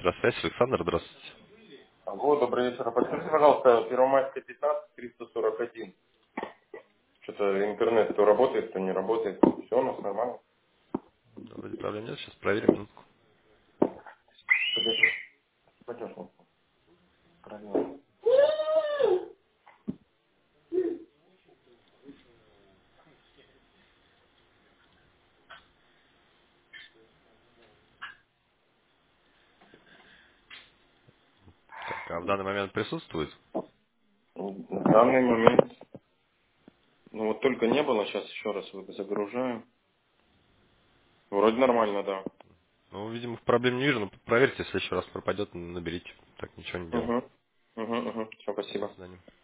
Электросвязь, Александр, здравствуйте. Алло, добрый вечер. Подскажите, пожалуйста, Первомайская 15, 341. Что-то интернет то работает, то не работает. Все у нас нормально. Да, вроде проблем нет, сейчас проверим минутку. Пойдешь, правильно. Так, а в данный момент присутствует? В данный момент, ну вот только не было, сейчас еще раз вот загружаю. Вроде нормально, да. Ну, видимо, проблем не вижу, но проверьте, если еще раз пропадет, наберите. Так, ничего не делал. Угу. Угу, угу. Все, До спасибо. свидания.